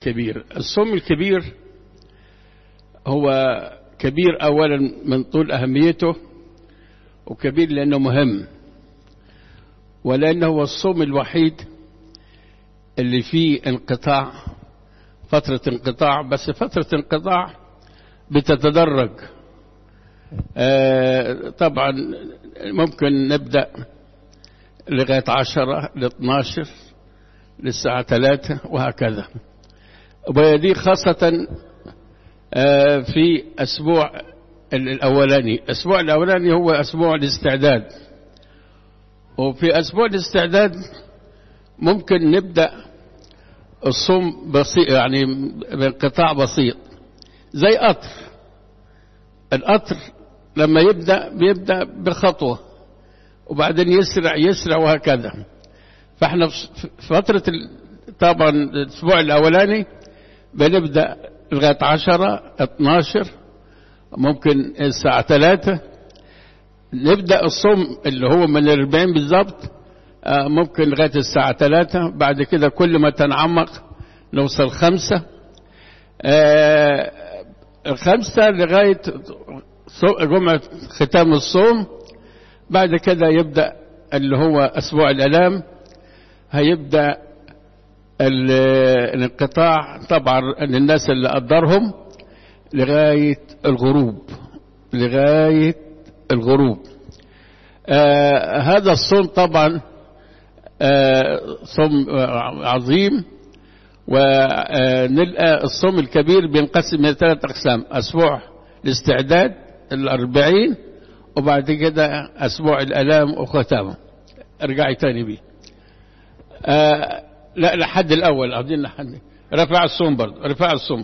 الكبير. الصوم الكبير هو كبير أولا من طول أهميته، وكبير لأنه مهم، ولأنه هو الصوم الوحيد اللي فيه انقطاع، فترة انقطاع، بس فترة انقطاع بتتدرج. طبعا ممكن نبدأ لغاية 10 ل12 للساعة 3 وهكذا. ودي خاصة في أسبوع الأولاني. الأسبوع الأولاني هو أسبوع الاستعداد، وفي أسبوع الاستعداد ممكن نبدأ الصوم بسيط، يعني بانقطاع بسيط زي قطر. القطر لما بيبدأ بخطوة وبعدين يسرع وهكذا. فاحنا في فترة طبعا الأسبوع الأولاني بنبدأ لغاية 10 12 ممكن الساعة 3. نبدأ الصوم اللي هو من 40 بالضبط ممكن لغاية الساعة 3. بعد كده كل ما تنعمق نوصل 5 لغاية جمعة ختام الصوم. بعد كده يبدأ اللي هو أسبوع الآلام، هيبدأ الانقطاع طبعا للناس اللي قدرهم لغاية الغروب. هذا الصوم طبعا صوم عظيم. ونلقى الصوم الكبير بينقسم إلى 3 أقسام: أسبوع الاستعداد 40، وبعد كده أسبوع الآلام وختامه. ارجعي تاني بيه. لا لحد الأول عاوزين لحد رفع الصوم برضه، رفع الصوم.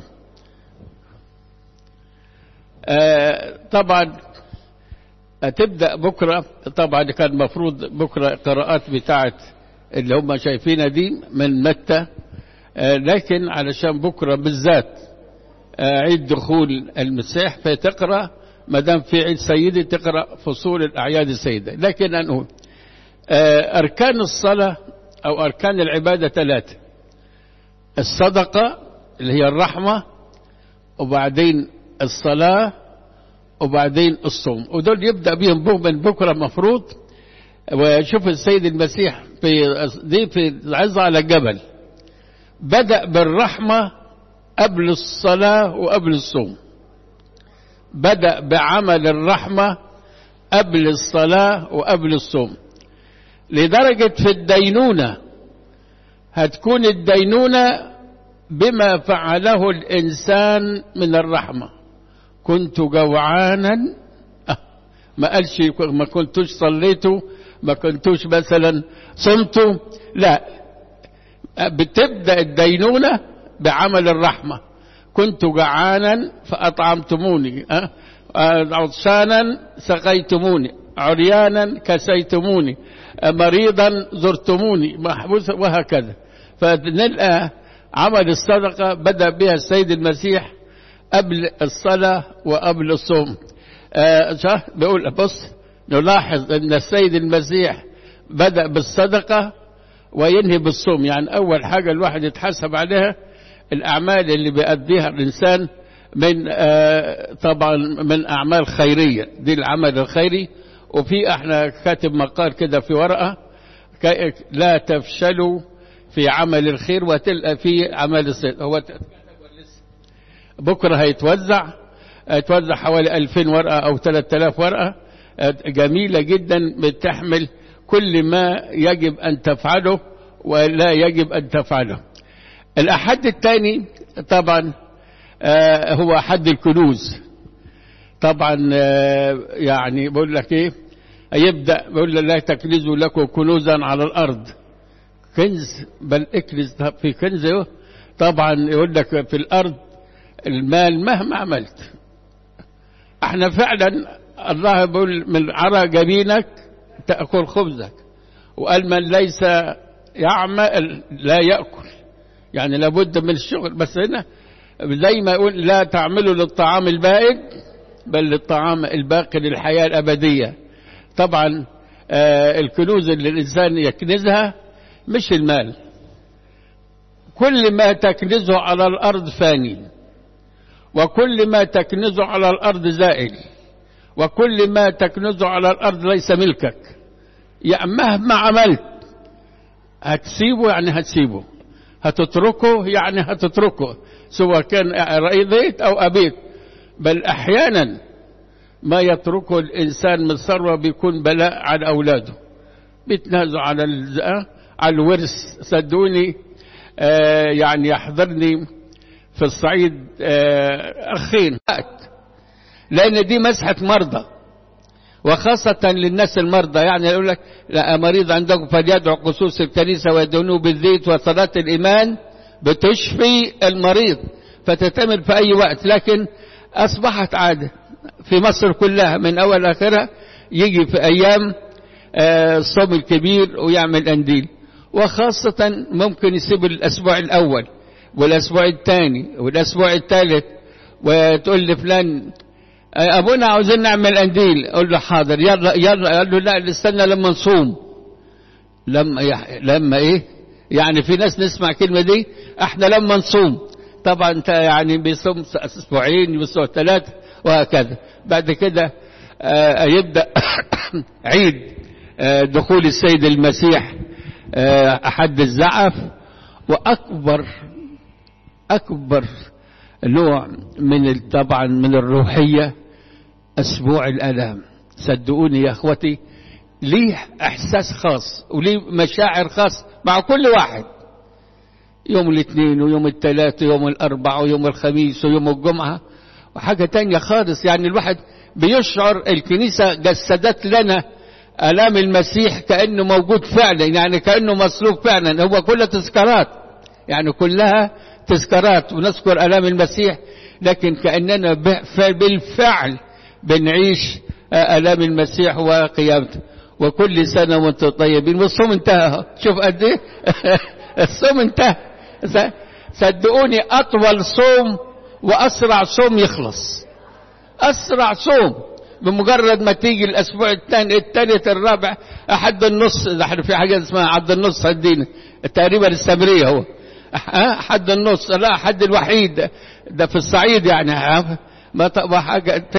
طبعا تبدأ بكرة. طبعا كان المفروض بكرة قراءات بتاعت اللي هم شايفينها دي من متى، لكن علشان بكرة بالذات عيد دخول المسيح فتقرأ، ما دام في عيد سيدي تقرأ فصول الأعياد السيدة. لكن أنه أركان الصلاة أو أركان العبادة 3: الصدقة اللي هي الرحمة، وبعدين الصلاة، وبعدين الصوم. ودول يبدأ بهم من بكرة مفروض. وشوف السيد المسيح في العظة على الجبل بدأ بالرحمة قبل الصلاة وقبل الصوم. بدأ بعمل الرحمة قبل الصلاة وقبل الصوم، لدرجة في الدينونة هتكون الدينونة بما فعله الإنسان من الرحمة. كنت جوعانا، ما قالش ما كنتوش صليتوا، ما كنتوش مثلا صمتوا، لا، بتبدأ الدينونة بعمل الرحمة. كنت جعانا فأطعمتموني، عطشانا سقيتموني، عريانا كسيتموني، مريضا زرتموني، محبوسا، وهكذا. فنلقى عمل الصدقة بدأ بها السيد المسيح قبل الصلاة وقبل الصوم. بيقول بص، نلاحظ أن السيد المسيح بدأ بالصدقة وينهي بالصوم. يعني أول حاجة الواحد يتحسب عليها الأعمال اللي بيأديها الإنسان من طبعا من أعمال خيرية، دي العمل الخيري. وفي احنا كاتب مقال كده في ورقة: لا تفشلوا في عمل الخير وتلقى فيه عمل السيد. هو بكرة هيتوزع حوالي 2000 ورقة أو 3000 ورقة جميلة جدا بتحمل كل ما يجب أن تفعله ولا يجب أن تفعله. الأحد الثاني طبعا هو أحد الكنوز. طبعا يعني بقول لك ايه، يبدأ بقول لا تكنزوا لكم كنوزا على الأرض، كنز بل اكنز في كنز. طبعا يقول لك في الأرض المال مهما عملت. احنا فعلا الله بيقول من عرى جبينك تأكل خبزك، وقال من ليس يعمل لا يأكل، يعني لابد من الشغل. بس هنا زي ما يقول لا تعملوا للطعام البائد بل للطعام الباقي للحياة الأبدية. طبعا الكنوز اللي الإنسان يكنزها مش المال. كل ما تكنزه على الأرض فاني، وكل ما تكنزه على الأرض زائل، وكل ما تكنزه على الأرض ليس ملكك. يعني مهما عملت هتسيبه، يعني هتسيبه، هتتركه يعني هتتركه، سواء كان رأيت أو أبيت. بل أحيانا ما يتركه الإنسان من ثروة بيكون بلاء على أولاده، بيتنازعوا على الورث. صدقوني يعني يحضرني في الصعيد أخين، لأن دي مسحة مرضى، وخاصة للناس المرضى. يعني يقول لك لا مريض عندكم فليدعو قصوص الكنيسة ويدهنوه بالزيت، وصلاة الإيمان بتشفي المريض، فتتمر في أي وقت. لكن أصبحت عادة في مصر كلها من أول آخرها، يجي في أيام الصوم الكبير ويعمل أنديل، وخاصة ممكن يسيب الأسبوع الأول والأسبوع الثاني والأسبوع الثالث، وتقول لفلان أبونا عاوزين نعمل أنديل، أقول له حاضر يلا يلا. قال له لا استنى لما نصوم. لما إيه يعني؟ في ناس نسمع كلمة دي، احنا لما نصوم. طبعا انت يعني بيصوم أسبوعين، بيصوم 3، وهكذا. بعد كده يبدأ عيد دخول السيد المسيح، أحد الزعف. وأكبر نوع طبعا من الروحية أسبوع الآلام. صدقوني يا أخوتي، ليه إحساس خاص وليه مشاعر خاص مع كل واحد. يوم الاثنين ويوم الثلاث ويوم الأربع ويوم الخميس ويوم الجمعة، وحاجة تانية خالص. يعني الواحد بيشعر الكنيسة جسدت لنا آلام المسيح كأنه موجود فعلا، يعني كأنه مصلوب فعلا. هو كلها تذكارات، يعني كلها تذكارات ونذكر آلام المسيح، لكن كأننا بالفعل بنعيش آلام المسيح وقيامته. وكل سنة وانتم طيبين. والصوم انتهى، شوف قد ايه الصوم انتهى. صدقوني أطول صوم وأسرع صوم يخلص، أسرع صوم بمجرد ما تيجي الأسبوع الثاني الثالث الرابع، أحد النص. ده في حاجة اسمها حد النص، هدينا تقريبا السامرية هو حد النص، لا حد الوحيد ده في الصعيد يعني، ما حاجة